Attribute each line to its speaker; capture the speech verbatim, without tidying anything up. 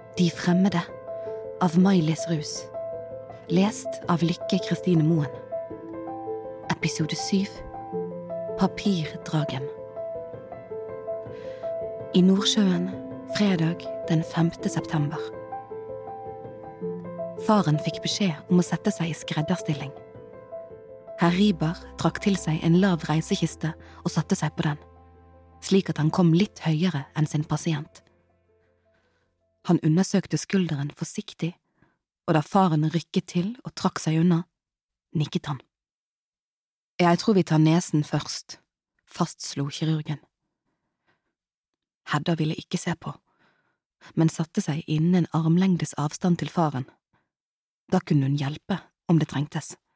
Speaker 1: De fremmede av Maj-Lis Rus. Lest av Lykke Kristine Moen. Episode syv. Papirdragen. I Nordsjøen, fredag den femte september. Faren fikk beskjed om å sette seg i skredderstilling. Herr Riber trakk til seg en lav reisekiste og satte seg på den, slik at han kom litt høyere enn sin pasient. Han undersøkte skulderen forsiktig, og da faren rykket til og trakk seg unna, nikket han. Jeg tror vi tar nesen først, fastslo kirurgen. Hedda ville ikke se på, men satte seg innen en armlengdes avstand til faren. Da kunne hun hjelpe om det trengtes.